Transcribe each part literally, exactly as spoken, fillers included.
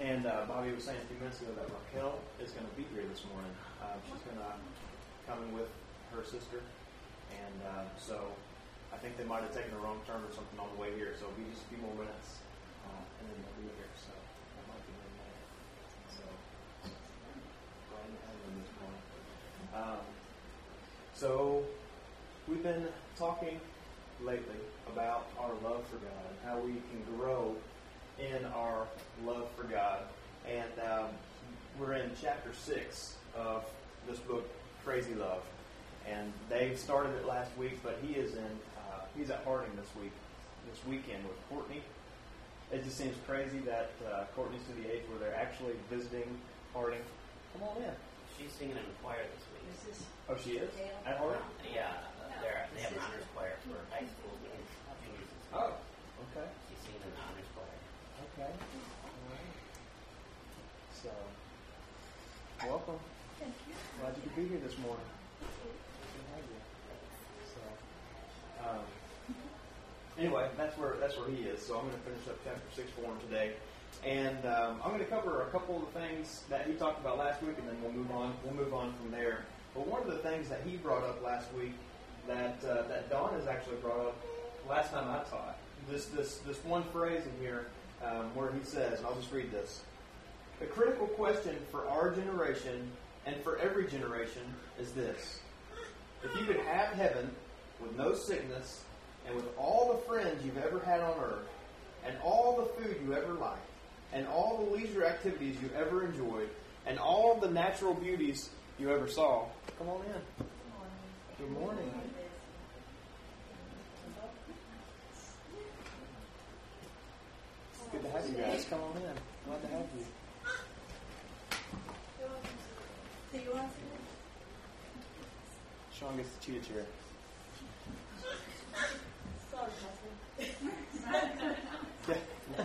And uh, Bobby was saying a few minutes ago that Raquel is going to be here this morning. Uh, she's going to come in with her sister. And uh, so I think they might have taken a wrong turn or something on the way here. So it'll be just a few more minutes. Uh, and then they'll be here. So that might be in a minute. So glad to have them this morning. Um, so we've been talking lately about our love for God and how we can grow in our love for God. And um, we're in chapter six of this book, Crazy Love. And Dave started it last week, but he is in, uh, he's at Harding this week, this weekend with Courtney. It just seems crazy that uh, Courtney's to the age where they're actually visiting Harding. Come on in. She's singing in the choir this week. Is this Oh, she is? Dale? At Harding? Yeah, uh, they're, they have an honors choir for high school juniors and seniors. Oh, okay. She's singing in the honors choir. Okay. All right. So, welcome. Thank you. Glad you could be here this morning. Good to have you. So, um, anyway, that's where that's where he is. So I'm going to finish up chapter six for him today, and um, I'm going to cover a couple of the things that he talked about last week, and then we'll move on. We'll move on from there. But one of the things that he brought up last week that uh, that Don has actually brought up last time I taught, this this this one phrase in here um, where he says, and I'll just read this: the critical question for our generation and for every generation is this: if you could have heaven with no sickness and with all the friends you've ever had on earth and all the food you ever liked and all the leisure activities you ever enjoyed and all the natural beauties you ever saw, come on in. Good morning. It's good to have you guys. Come on in. Glad to have you. Do you want to? Sean gets the cheetah chair. Sorry, Pastor. Yeah.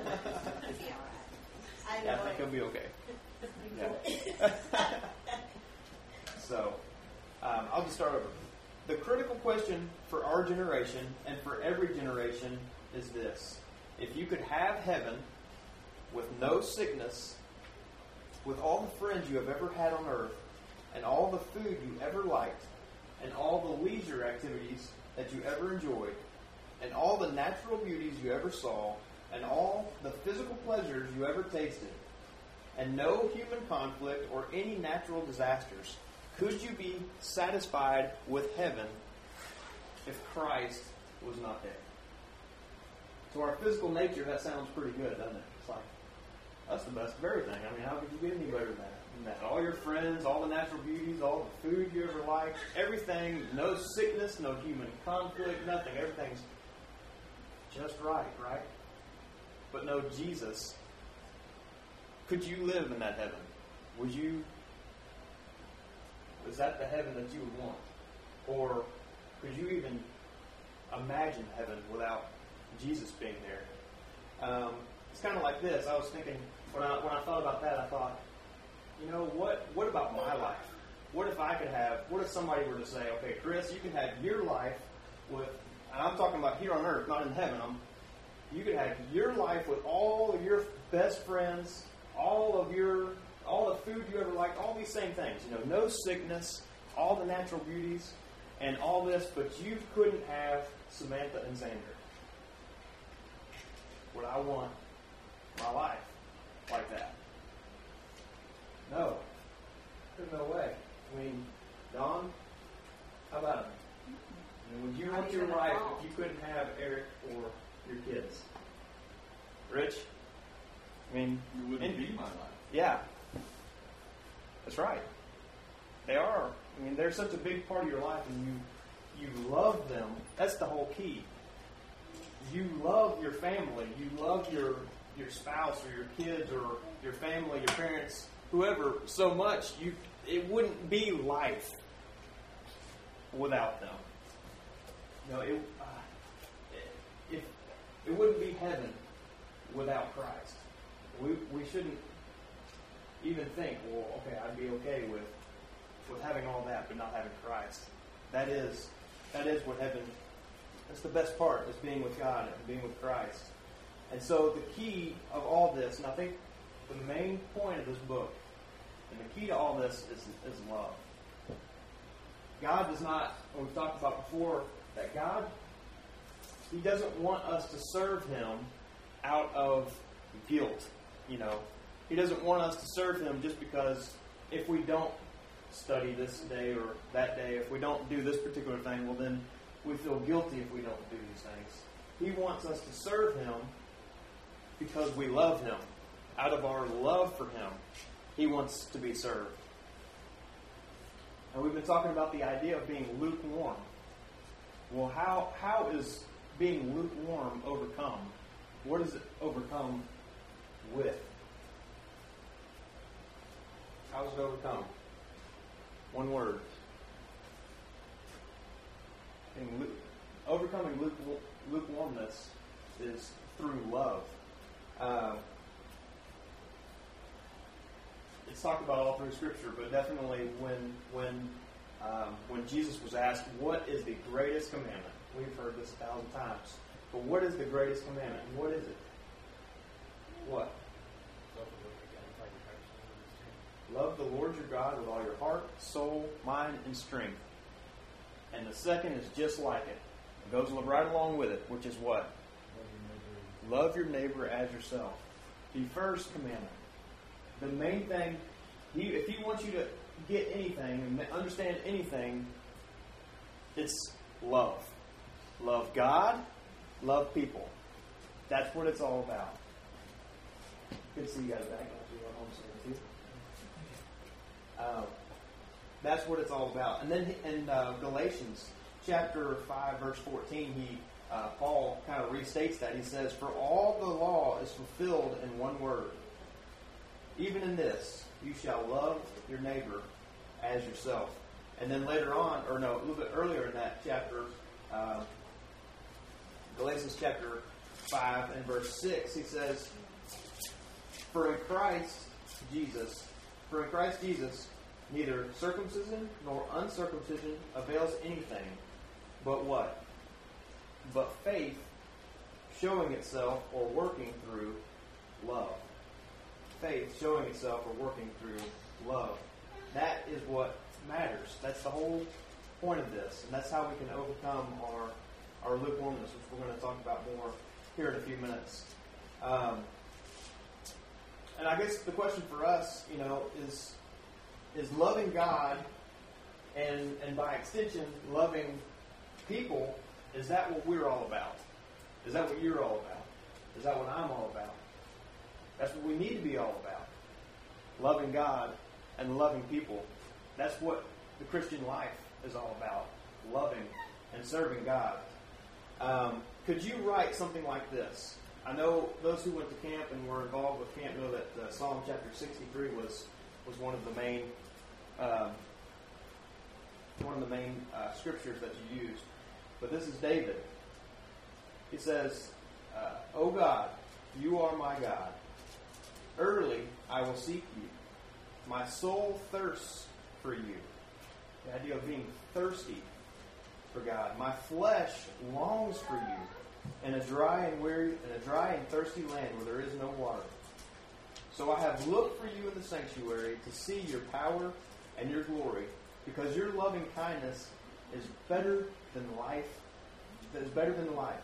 I Yeah, know I think it. he'll be okay. Yeah. So, um, I'll just start over. The critical question for our generation and for every generation is this: if you could have heaven with no sickness, with all the friends you have ever had on earth, and all the food you ever liked, and all the leisure activities that you ever enjoyed, and all the natural beauties you ever saw, and all the physical pleasures you ever tasted, and no human conflict or any natural disasters, could you be satisfied with heaven if Christ was not there? To our physical nature, that sounds pretty good, doesn't it? It's like, that's the best of everything. I mean, how could you get any better than that? Than that? All your friends, all the natural beauties, all the food you ever liked, everything, no sickness, no human conflict, nothing. Everything's just right, right? But no Jesus. Could you live in that heaven? Would you... Is that the heaven that you would want? Or could you even imagine heaven without Jesus being there? Um, it's kind of like this. I was thinking, when I, when I thought about that, I thought, you know, what, what about my life? What if I could have, what if somebody were to say, okay, Chris, you can have your life with, and I'm talking about here on earth, not in heaven. I'm, you could have your life with all of your best friends, all of your all the food you ever liked, all these same things. You know, no sickness, all the natural beauties, and all this, but you couldn't have Samantha and Xander. Would I want my life like that? No. There's no way. I mean, Don, how about it? I mean, would you want your life if you couldn't have Eric or your kids? Rich? I mean, You wouldn't and- be my life. Yeah. That's right. They are. I mean, they're such a big part of your life, and you you love them. That's the whole key. You love your family. You love your your spouse or your kids or your family, your parents, whoever, so much. You it wouldn't be life without them. You know, it, uh, if it wouldn't be heaven without Christ. We we shouldn't even think, well, okay, I'd be okay with with having all that, but not having Christ. That is that is what heaven. That's the best part, is being with God and being with Christ. And so the key of all this, and I think the main point of this book, and the key to all this is, is love. God does not, we've talked about before, that God, He doesn't want us to serve Him out of guilt. You know, He doesn't want us to serve Him just because if we don't study this day or that day, if we don't do this particular thing, well then we feel guilty if we don't do these things. He wants us to serve Him because we love Him. Out of our love for Him, He wants to be served. And we've been talking about the idea of being lukewarm. Well, how how is being lukewarm overcome? What is it overcome with? How is it overcome? One word. Being lu- overcoming luke- lukewarmness is through love. Uh, it's talked about all through Scripture, but definitely when when um, when Jesus was asked, "What is the greatest commandment?" We've heard this a thousand times. But what is the greatest commandment? What is it? What? Love the Lord your God with all your heart, soul, mind, and strength. And the second is just like it. It goes right along with it, which is what? Love your neighbor as yourself. The first commandment. The main thing, he, if He wants you to get anything and understand anything, it's love. Love God, love people. That's what it's all about. Good to see you guys back. I'll see you at home soon too. Uh, that's what it's all about. And then in uh, Galatians chapter five, verse fourteen, he uh, Paul kind of restates that. He says, "For all the law is fulfilled in one word. Even in this, you shall love your neighbor as yourself." And then later on, or no, a little bit earlier in that chapter, uh, Galatians chapter five and verse six, he says, For in Christ Jesus, for in Christ Jesus, neither circumcision nor uncircumcision avails anything, but what? But faith showing itself or working through love. Faith showing itself or working through love. That is what matters. That's the whole point of this. And that's how we can overcome our, our lukewarmness, which we're going to talk about more here in a few minutes. Um, and I guess the question for us, you know, is is loving God and and by extension loving people, is that what we're all about? Is that what you're all about? Is that what I'm all about? That's what we need to be all about. Loving God and loving people. That's what the Christian life is all about. Loving and serving God. Um, could you write something like this? I know those who went to camp and were involved with camp know that uh, Psalm chapter sixty-three was was one of the main uh, one of the main uh, scriptures that you used. But this is David. He says, uh, "O God, you are my God. Early I will seek you. My soul thirsts for you." The idea of being thirsty for God. "My flesh longs for you in a dry and weary, in a dry and thirsty land where there is no water. So I have looked for you in the sanctuary to see your power and your glory, because your loving kindness is better than life. That is better than life.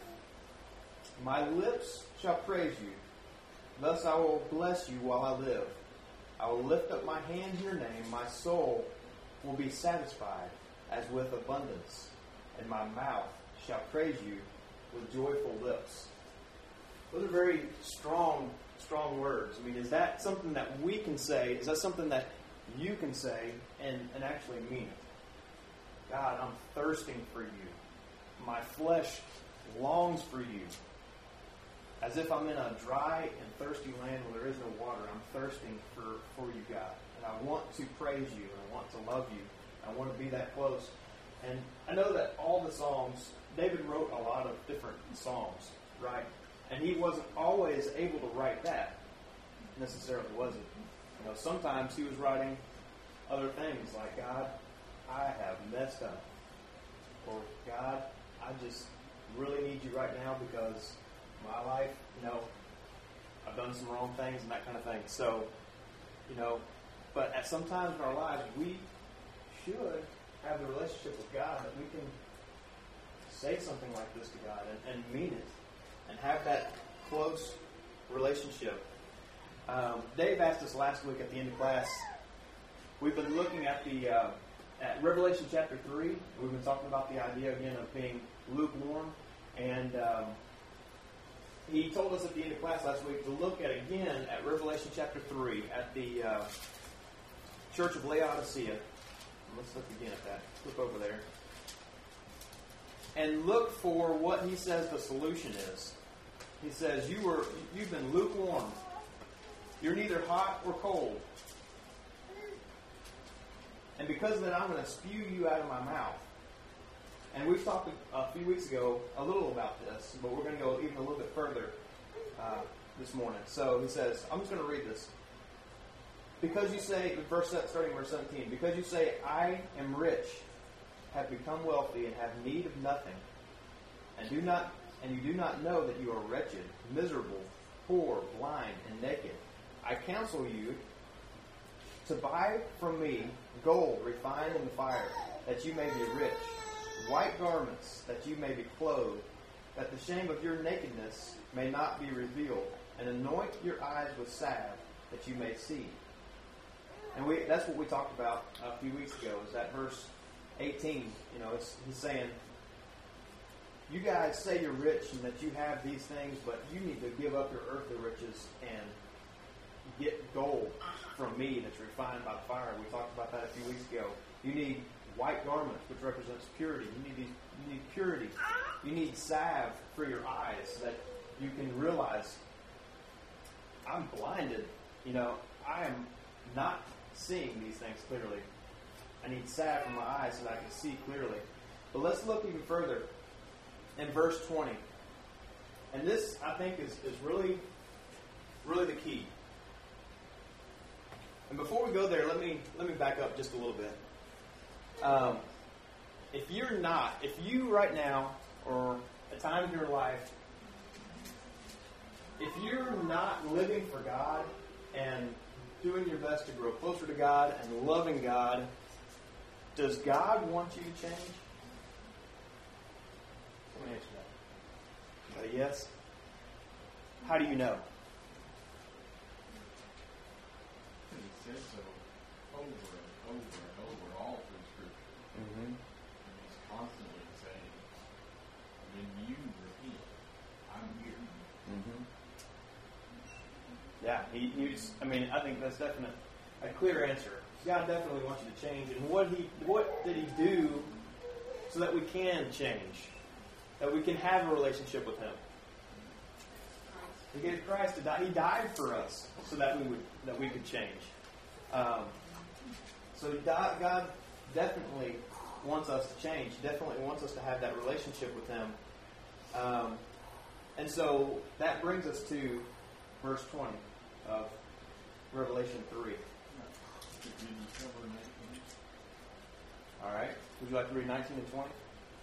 My lips shall praise you. Thus I will bless you while I live. I will lift up my hand in your name. My soul will be satisfied as with abundance, and my mouth shall praise you with joyful lips." Those are very strong, strong words. I mean, is that something that we can say? Is that something that you can say and, and actually mean it? God, I'm thirsting for you. My flesh longs for you. As if I'm in a dry and thirsty land where there is no water. I'm thirsting for, for you, God. And I want to praise you. And I want to love you. I want to be that close. And I know that all the Psalms, David wrote a lot of different Psalms, right? And he wasn't always able to write that, necessarily, was he? You know, sometimes he was writing other things like, "God, I have messed up." Or, "God, I just really need you right now because my life, you know, I've done some wrong things and that kind of thing. So, you know, but at some times in our lives, we should have the relationship with God that we can say something like this to God and, and mean it and have that close relationship. Um, Dave asked us last week at the end of class, we've been looking at the uh, at Revelation chapter three. We've been talking about the idea again of being lukewarm. And um, he told us at the end of class last week to look at again at Revelation chapter three at the uh, Church of Laodicea. Let's look again at that. Flip over there. And look for what he says the solution is. He says, you were, you've been lukewarm. You're neither hot or cold. And because of that, I'm going to spew you out of my mouth. And we've talked a few weeks ago a little about this, but we're going to go even a little bit further uh, this morning. So he says, I'm just going to read this. Because you say, verse starting verse seventeen, because you say, I am rich, have become wealthy, and have need of nothing, and do not, and you do not know that you are wretched, miserable, poor, blind, and naked. I counsel you to buy from me gold refined in the fire, that you may be rich, white garments, that you may be clothed, that the shame of your nakedness may not be revealed, and anoint your eyes with salve, that you may see. And we, that's what we talked about a few weeks ago, is that verse eighteen. You know, it's, he's saying, you guys say you're rich and that you have these things, but you need to give up your earthly riches and get gold from me that's refined by the fire. We talked about that a few weeks ago. You need white garments, which represents purity. You need these, you need purity. You need salve for your eyes so that you can realize, I'm blinded. You know, I am not seeing these things clearly. I need salve for my eyes so that I can see clearly. But let's look even further in verse twenty. And this, I think, is, is really, really the key. And before we go there, let me let me back up just a little bit. Um, if you're not, if you right now, or a time in your life, if you're not living for God and doing your best to grow closer to God and loving God, does God want you to change? Let me answer that. Uh, yes? How do you know? He says so over and over and over all through Scripture. Mm-hmm. And he's constantly saying, when you repent, I'm here. Mm-hmm. Yeah, he, he's, I mean, I think that's definite, a clear answer. God definitely wants you to change. And what he, what did he do so that we can change? That we can have a relationship with him? He gave Christ to die. He died for us so that we would, that we could change. Um, so God definitely wants us to change. He definitely wants us to have that relationship with him. Um, and so that brings us to verse twenty of Revelation three. Did you cover nineteen? All right. Would you like to read nineteen and twenty?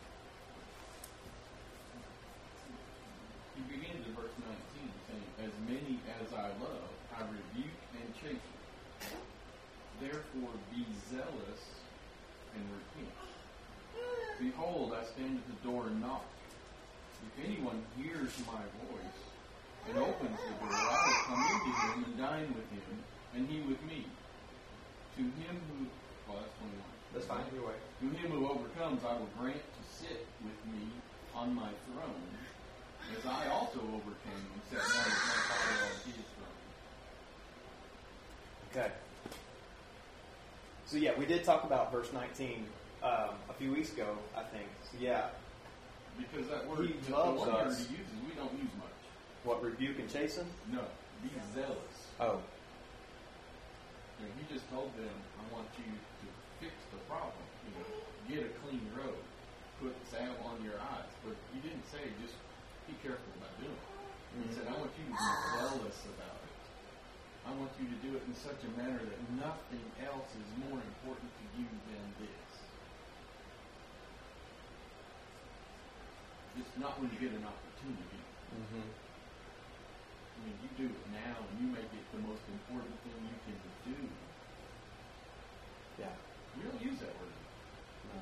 He begins in verse nineteen saying, as many as I love, I rebuke and chasten. Therefore be zealous and repent. Behold, I stand at the door and knock. If anyone hears my voice and opens the door, I will come into him and dine with him, and he with me. To him who, well, that's twenty-one. That's fine. Either way. To him who overcomes, I will grant to sit with me on my throne, as I also overcame and sat down with my Father on his throne. Okay. So yeah, we did talk about verse nineteen um, a few weeks ago, I think. So yeah. Because that word, He the loves one word us. he uses, we don't use much. What, rebuke and chasten? No, be zealous. Oh. You know, he just told them, I want you to fix the problem. You know, get a clean road, put salve on your eyes. But he didn't say just be careful about doing it. He Mm-hmm. said, I want you to be zealous about it. I want you to do it in such a manner that nothing else is more important to you than this. Just not when you get an opportunity. Mm-hmm. mean, you do it now and you make it the most important thing you can do. Yeah. We don't use that word. No.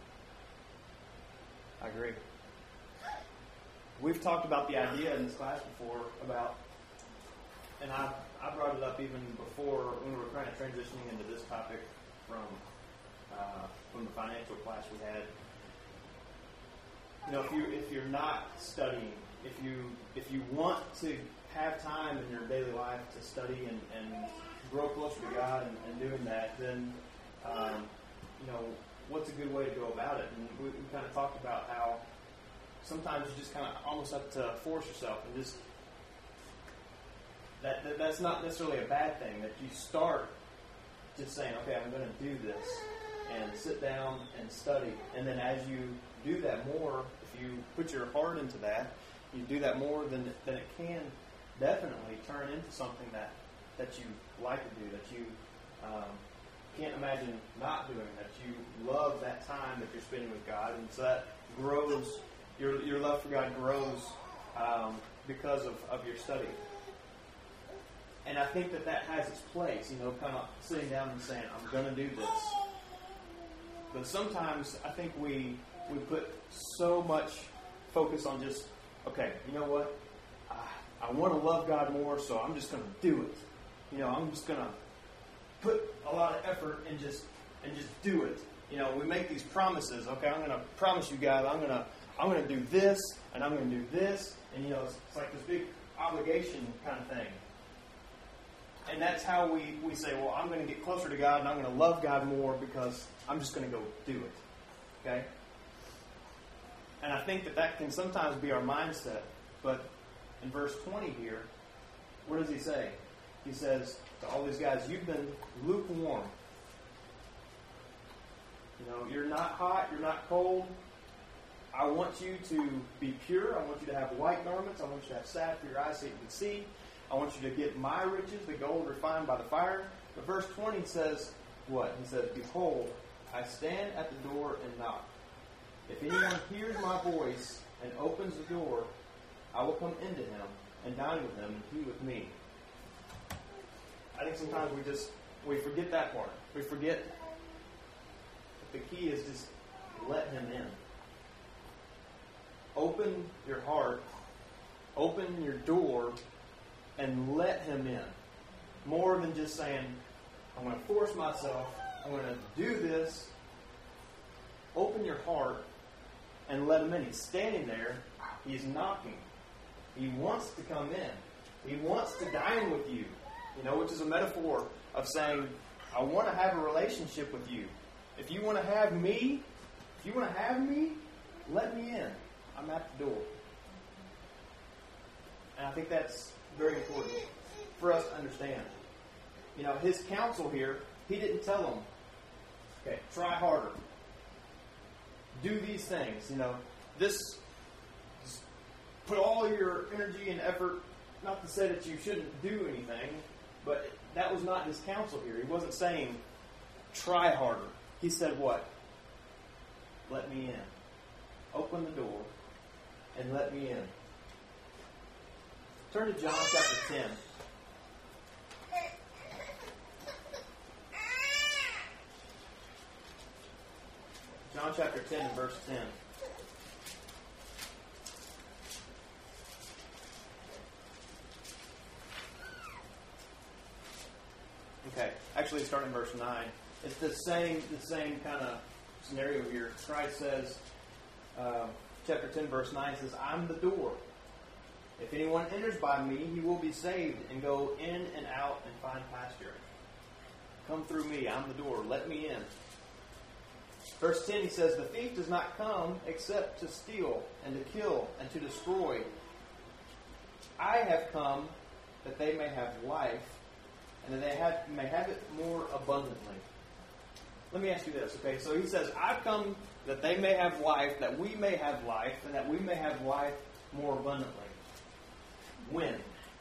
I agree. We've talked about the idea in this class before about, and I I brought it up even before when we were kind of transitioning into this topic from uh, from the financial class we had. You know, if you if you're not studying, if you if you want to have time in your daily life to study and, and grow closer to God and, and doing that, then um, you know, what's a good way to go about it? And we, we kind of talked about how sometimes you just kind of almost have to force yourself and just that, that that's not necessarily a bad thing. That you start just saying, okay, I'm going to do this, and sit down and study, and then as you do that more, if you put your heart into that, you do that more, then then it can definitely turn into something that that you like to do, that you um, can't imagine not doing, that you love that time that you're spending with God, and so that grows. Your your love for God grows um, because of, of your study. And I think that that has its place, you know, kind of sitting down and saying, I'm going to do this. But sometimes I think we we put so much focus on just, okay, you know what? I, I want to love God more, so I'm just going to do it. You know, I'm just going to put a lot of effort and just and just do it. You know, we make these promises. Okay, I'm going to promise you guys, I'm going to I'm going to do this, and I'm going to do this, and you know, it's, it's like this big obligation kind of thing. And that's how we, we say, well, I'm going to get closer to God, and I'm going to love God more because I'm just going to go do it. Okay? And I think that that can sometimes be our mindset. But in verse twenty here, what does he say? He says to all these guys, you've been lukewarm. You know, you're not hot, you're not cold. I want you to be pure. I want you to have white garments. I want you to have salve for your eyes so you can see. I want you to get my riches, the gold refined by the fire. But verse twenty says what? He says, behold, I stand at the door and knock. If anyone hears my voice and opens the door, I will come into him and dine with him and he with me. I think sometimes we just, we forget that part. We forget that the key is just let him in. Open your heart, open your door, and let him in. More than just saying, I'm going to force myself, I'm going to do this. Open your heart and let him in. He's standing there. He's knocking. He wants to come in. He wants to dine with you. You know, which is a metaphor of saying, I want to have a relationship with you. If you want to have me, if you want to have me, let me in. I'm at the door. And I think that's very important for us to understand. You know, his counsel here, he didn't tell them, okay, try harder. Do these things. You know, this, put all your energy and effort, not to say that you shouldn't do anything, but that was not his counsel here. He wasn't saying, try harder. He said what? Let me in. Open the door and let me in. Turn to John chapter ten. John chapter ten and verse ten. Okay, actually starting in verse nine. It's the same the same kind of scenario here. Christ says, uh, chapter ten, verse nine says, I'm the door. If anyone enters by me, he will be saved and go in and out and find pasture. Come through me. I'm the door. Let me in. Verse ten, he says, the thief does not come except to steal and to kill and to destroy. I have come that they may have life and that they have, may have it more abundantly. Let me ask you this, okay? So he says, I've come that they may have life, that we may have life, and that we may have life more abundantly. When?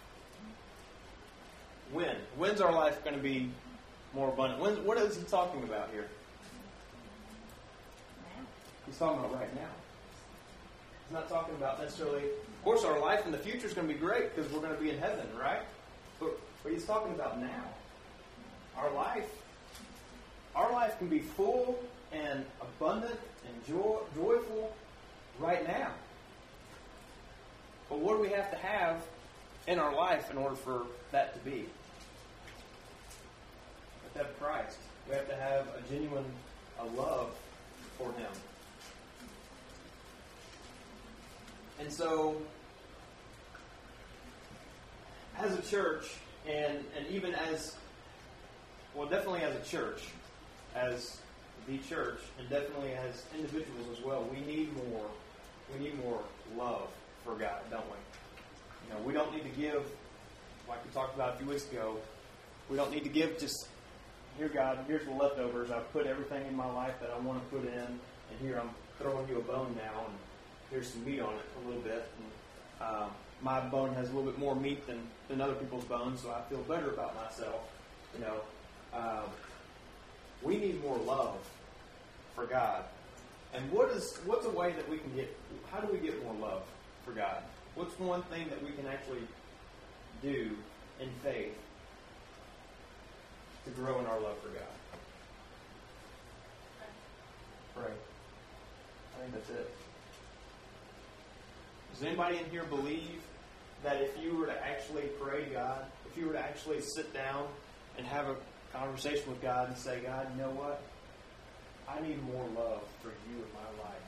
When? When's our life going to be more abundant? When, what is he talking about here? He's talking about right now. He's not talking about necessarily, of course, our life in the future is going to be great because we're going to be in heaven, right? But, but he's talking about now. Our life, our life can be full and abundant and joy, joyful right now. But what do we have to have in our life in order for that to be? We have to have Christ. We have to have a genuine a love for Him. And so, as a church, and, and even as, well, definitely as a church, as the church, and definitely as individuals as well, we need more, we need more love for God, don't we? You know, we don't need to give, like we talked about a few weeks ago, we don't need to give just, here God, here's the leftovers, I've put everything in my life that I want to put in, and here I'm throwing you a bone now, and here's some meat on it a little bit. And, um, my bone has a little bit more meat than, than other people's bones, so I feel better about myself. You know, um, we need more love for God. And what is what's a way that we can get? How do we get more love for God? What's one thing that we can actually do in faith to grow in our love for God? Pray. I think that's it. Does anybody in here believe that if you were to actually pray to God, if you were to actually sit down and have a conversation with God and say, God, you know what? I need more love for you in my life.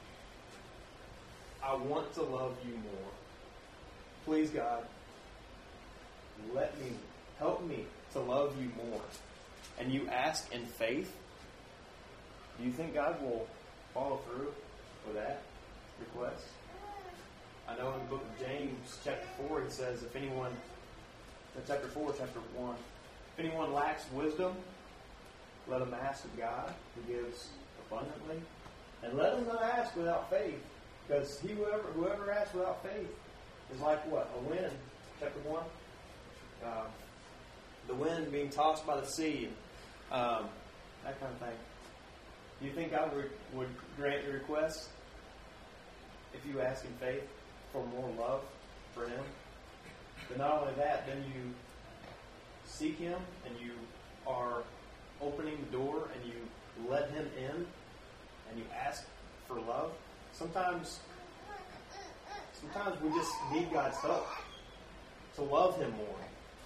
I want to love you more. Please, God, let me, help me to love you more. And you ask in faith, do you think God will follow through with that request? I know in the book of James, chapter four, it says, if anyone, chapter four, chapter one, if anyone lacks wisdom, let him ask of God, who gives abundantly. And let him not ask without faith, because he whoever, whoever asks without faith is like what? A wind, chapter one. Uh, the wind being tossed by the sea, um, that kind of thing. Do you think God would, would grant your request if you ask in faith for more love for Him? But not only that, then you seek Him and you are opening the door and you let Him in and you ask for love. Sometimes, sometimes we just need God's help to love Him more.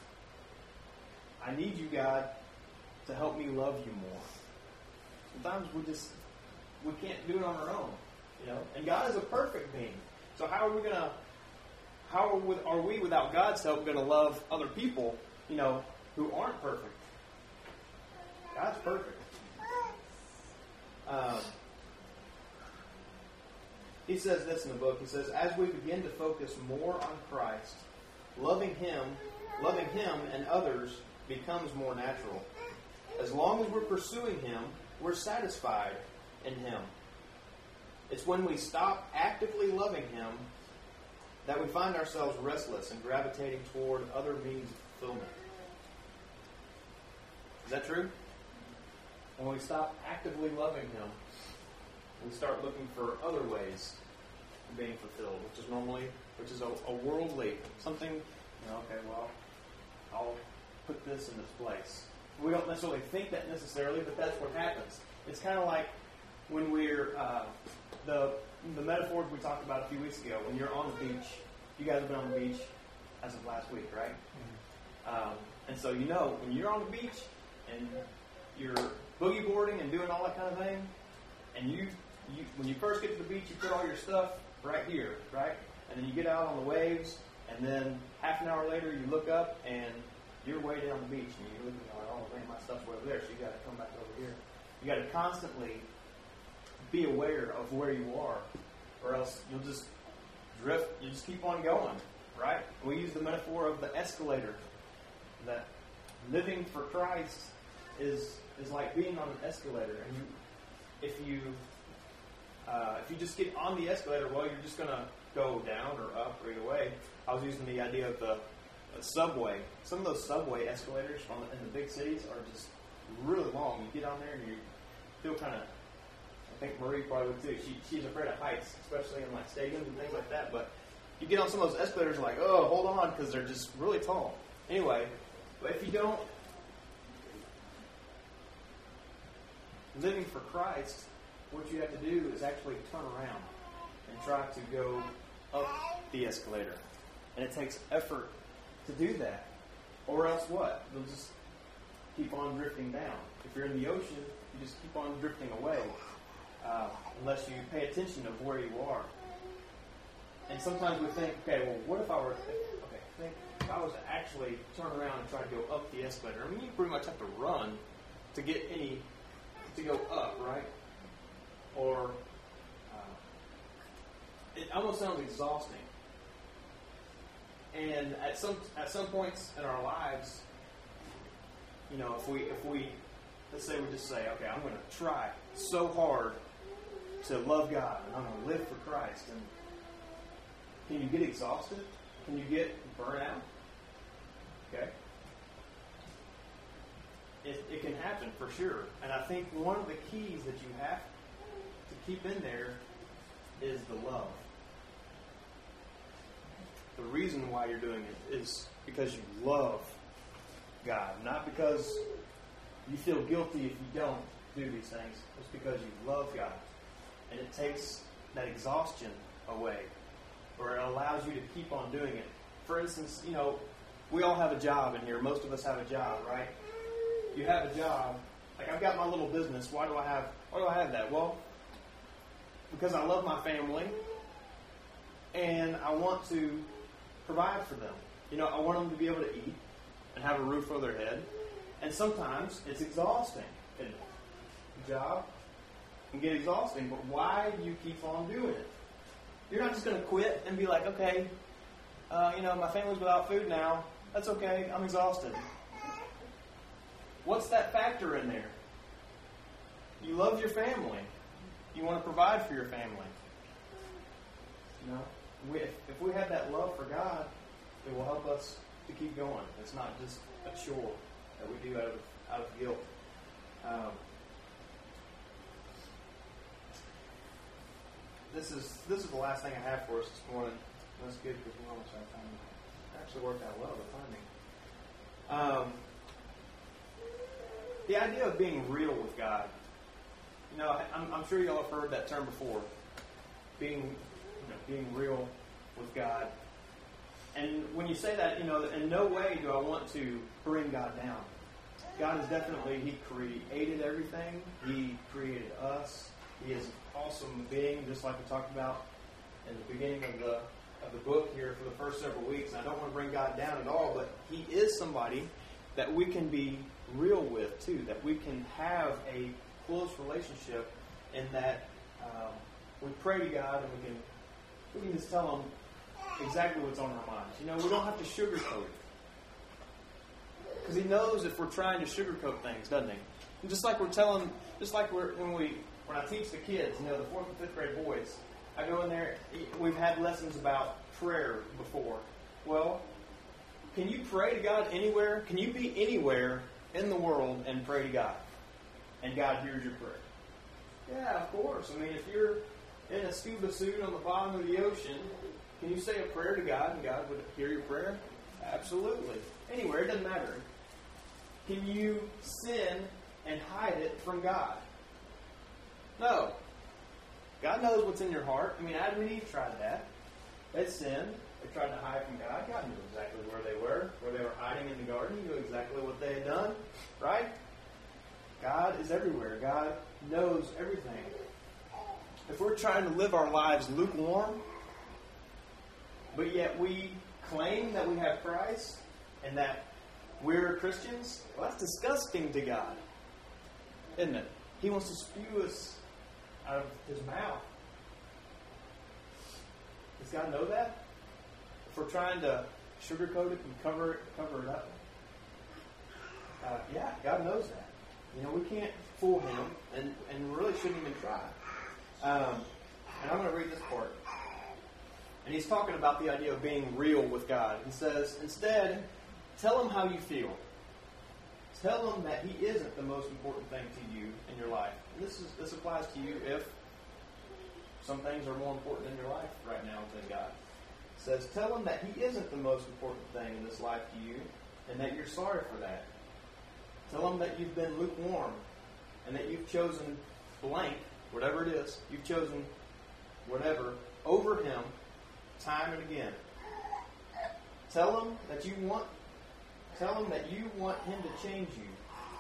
I need you, God, to help me love you more. Sometimes we just, we can't do it on our own, you know. And God is a perfect being. So how are we gonna, how are we, are we without God's help going to love other people, you know, who aren't perfect? God's perfect. Um, he says this in the book. He says, as we begin to focus more on Christ, loving Him, loving Him and others becomes more natural. As long as we're pursuing Him, we're satisfied in Him. It's when we stop actively loving Him that we find ourselves restless and gravitating toward other means of fulfillment. Is that true? When we stop actively loving Him, we start looking for other ways of being fulfilled, which is normally, which is a, a worldly, something, you know, okay, well, I'll put this in this place. We don't necessarily think that necessarily, but that's what happens. It's kind of like when we're, uh, the the metaphors we talked about a few weeks ago, when you're on the beach. You guys have been on the beach as of last week, right? Mm-hmm. Um, and so you know, when you're on the beach and you're boogie boarding and doing all that kind of thing, and you, you when you first get to the beach, you put all your stuff right here, right? And then you get out on the waves, and then half an hour later you look up and you're way down the beach, and you're looking like, oh man, my stuff's way over there, so you got to come back over here. You got to constantly be aware of where you are, or else you'll just drift. You just keep on going, right? We use the metaphor of the escalator. That living for Christ is is like being on an escalator, and you, if you uh, if you just get on the escalator, well, you're just going to go down or up or either way. I was using the idea of the, the subway. Some of those subway escalators from in the big cities are just really long. You get on there and you feel kind of I think Marie probably would too. She she's afraid of heights, especially in like stadiums and things like that. But you get on some of those escalators, and like, oh, hold on, because they're just really tall. Anyway, but if you don't living for Christ, what you have to do is actually turn around and try to go up the escalator, and it takes effort to do that. Or else what? You'll just keep on drifting down. If you're in the ocean, you just keep on drifting away uh, unless you pay attention of where you are. And sometimes we think, okay, well, what if I were, okay, think if I was to actually turn around and try to go up the escalator? I mean, you pretty much have to run to get any, to go up, right? Or uh, it almost sounds exhausting. And at some at some points in our lives, you know, if we if we let's say we just say, okay, I'm going to try so hard to love God and I'm going to live for Christ, and can you get exhausted? Can you get burnt out? Okay, it it can happen for sure. And I think one of the keys that you have to keep in there is the love. The reason why you're doing it is because you love God, not because you feel guilty if you don't do these things. It's because you love God. And it takes that exhaustion away, or it allows you to keep on doing it. For instance, you know, we all have a job in here. Most of us have a job, right? You have a job. Like, I've got my little business. Why do I have, why do I have that? Well, because I love my family, and I want to provide for them. You know, I want them to be able to eat and have a roof over their head. And sometimes it's exhausting. And the job can get exhausting, but why do you keep on doing it? You're not just going to quit and be like, okay, uh, you know, my family's without food now. That's okay. I'm exhausted. What's that factor in there? You love your family. You want to provide for your family. You know? We, if, if we have that love for God, it will help us to keep going. It's not just a chore that we do out of out of guilt. Um, this is this is the last thing I have for us this morning. That's good because we're almost out of time. It actually worked out well, the timing. Um, the idea of being real with God. You know, I'm, I'm sure you all have heard that term before. Being You know, being real with God. And when you say that, you know, in no way do I want to bring God down. God is definitely, He created everything. He created us. He is an awesome being, just like we talked about in the beginning of the of the book here for the first several weeks. And I don't want to bring God down at all, but He is somebody that we can be real with, too. That we can have a close relationship in that um, we pray to God and we can We can just tell them exactly what's on our minds. You know, we don't have to sugarcoat it. Because He knows if we're trying to sugarcoat things, doesn't He? And just like we're telling, just like we're, when we, when I teach the kids, you know, the fourth and fifth grade boys, I go in there, we've had lessons about prayer before. Well, can you pray to God anywhere? Can you be anywhere in the world and pray to God? And God hears your prayer? Yeah, of course. I mean, if you're in a scuba suit on the bottom of the ocean, can you say a prayer to God and God would hear your prayer? Absolutely. Anywhere, it doesn't matter. Can you sin and hide it from God? No. God knows what's in your heart. I mean, Adam and Eve tried that. They sinned. They tried to hide from God. God knew exactly where they were, where they were hiding in the garden. He knew exactly what they had done. Right? God is everywhere. God knows everything. If we're trying to live our lives lukewarm, but yet we claim that we have Christ and that we're Christians, well, that's disgusting to God, isn't it? He wants to spew us out of His mouth. Does God know that? If we're trying to sugarcoat it and cover it, cover it up, uh, yeah, God knows that. You know, we can't fool Him, and, and really shouldn't even try. Um, and I'm going to read this part. And he's talking about the idea of being real with God. He says, instead, tell Him how you feel. Tell him that he isn't the most important thing to you in your life. And this is this applies to you if some things are more important in your life right now than God. It says, tell him that he isn't the most important thing in this life to you, and that you're sorry for that. Tell him that you've been lukewarm, and that you've chosen blank, whatever it is, you've chosen whatever over him time and again. Tell him that you want tell him that you want him to change you.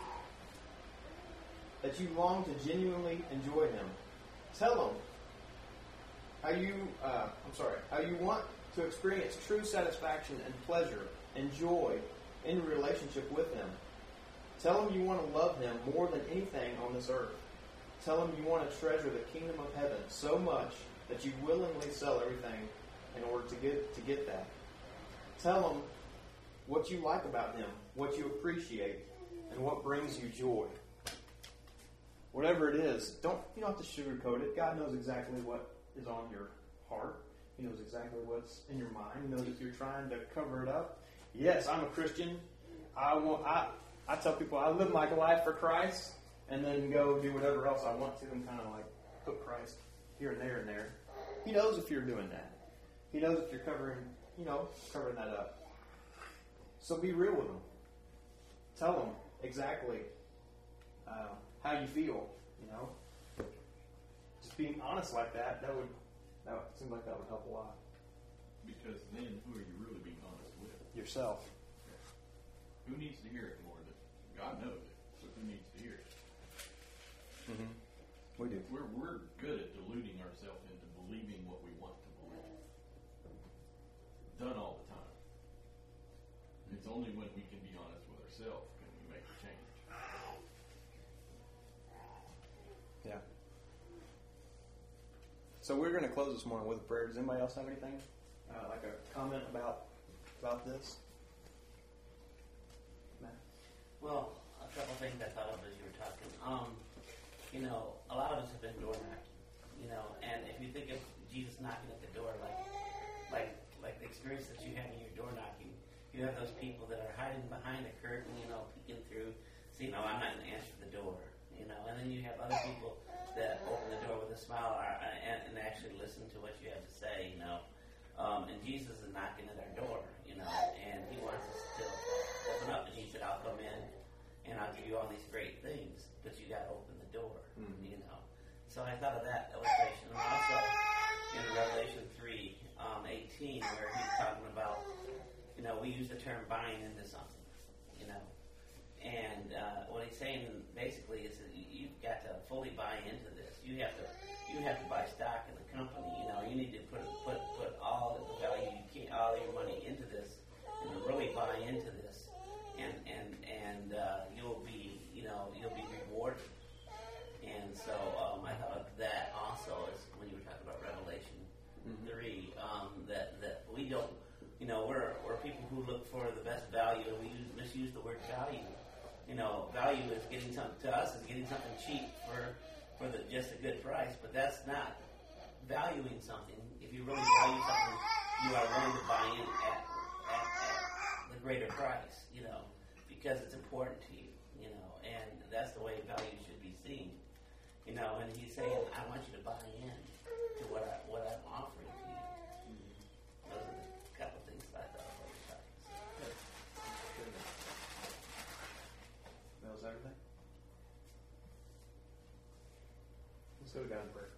That you long to genuinely enjoy him. Tell him how you uh, I'm sorry, how you want to experience true satisfaction and pleasure and joy in relationship with him. Tell him you want to love him more than anything on this earth. Tell him you want to treasure the kingdom of heaven so much that you willingly sell everything in order to get to get that. Tell him what you like about him, what you appreciate, and what brings you joy. Whatever it is, don't you don't have to sugarcoat it. God knows exactly what is on your heart. He knows exactly what's in your mind. He knows if you're trying to cover it up. Yes, I'm a Christian. I want I I tell people I live my life for Christ, and then go do whatever else I want to, and kind of like put Christ here and there and there. He knows if you're doing that. He knows if you're covering, you know, covering that up. So be real with him. Tell him exactly uh, how you feel. You know, just being honest like that, that would that would seem like that would help a lot. Because then, who are you really being honest with? Yourself. Who needs to hear it more than God knows it? So who needs to hear it? Mm-hmm. We do. We're we're good at deluding ourselves into believing what we want to believe. Done all the time. It's only when we can be honest with ourselves can we make a change. Yeah. So we're going to close this morning with a prayer. Does anybody else have anything, uh, like a comment about about this? Matt? Well, a couple things I thought of as you were talking. Um, you know, a lot of us have been door knocking, you know, and if you think of Jesus knocking at the door, like, like, like the experience that you had in your door knocking, you have those people that are hiding behind a curtain, you know, peeking through, saying, "No, I'm not going to answer the door," you know, and then you have other people that open the door with a smile and, and actually listen to what you have to say, you know. Um, and Jesus is knocking at our door, you know, and he wants us to open up. And he said, "I'll come in and I'll give you all these great things, but you got to open the door," mm-hmm. you know. So I thought of that illustration. And also in Revelation three, um, eighteen, where he's talking about, you know, we use the term buying into something, you know. And uh, what he's saying basically is that you've got to fully buy into this. You have to you have to buy stock in the company. You know, you need to put put put all the value you can, all your money into this, and really buy into this, and and and uh, you'll be you know you'll be rewarded. And so um, I thought of that also as when you were talking about Revelation mm-hmm. three, um, that that we don't. You know, we're we're people who look for the best value, and we use, misuse the word value. You know, value is getting something to us is getting something cheap for for the, just a good price, but that's not valuing something. If you really value something, you are willing to buy in at, at, at the greater price. You know, because it's important to you. You know, and that's the way value should be seen. You know, and he's saying, "I want you to buy in to what I what I'm offering to you." Those are the couple things that I thought about your talking. That was everything? Let's go to God in prayer.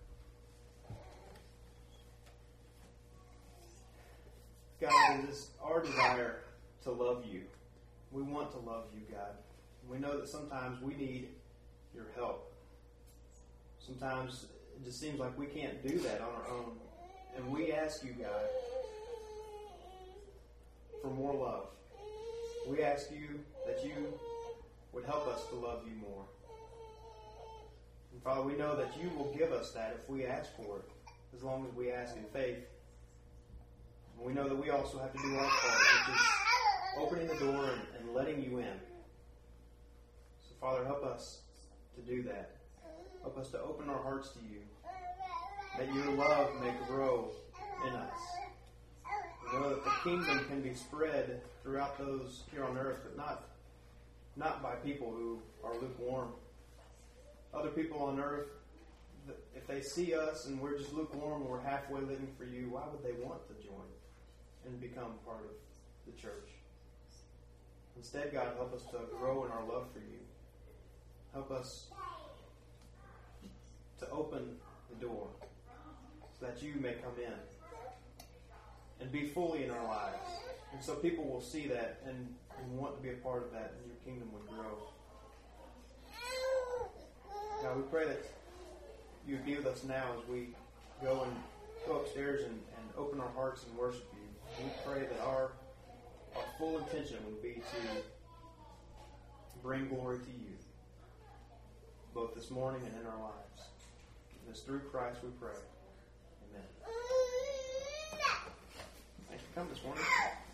God, it is our desire to love you. We want to love you, God. We know that sometimes we need your help. Sometimes it just seems like we can't do that on our own. And we ask you, God, for more love. We ask you that you would help us to love you more. And Father, we know that you will give us that if we ask for it, as long as we ask in faith. And we know that we also have to do our part, which is opening the door and, and letting you in. So Father, help us to do that. Help us to open our hearts to you, that your love may grow in us. We know that the kingdom can be spread throughout those here on earth, but not not by people who are lukewarm. Other people on earth, if they see us and we're just lukewarm and we're halfway living for you, why would they want to join and become part of the church? Instead, God, help us to grow in our love for you. Help us to open the door so that you may come in and be fully in our lives. And so people will see that and, and want to be a part of that, and your kingdom would grow. Now we pray that you would be with us now as we go and go upstairs and, and open our hearts and worship you. We pray that our, our full intention would be to bring glory to you, both this morning and in our lives. And it's through Christ we pray. Amen. Thanks for coming this morning.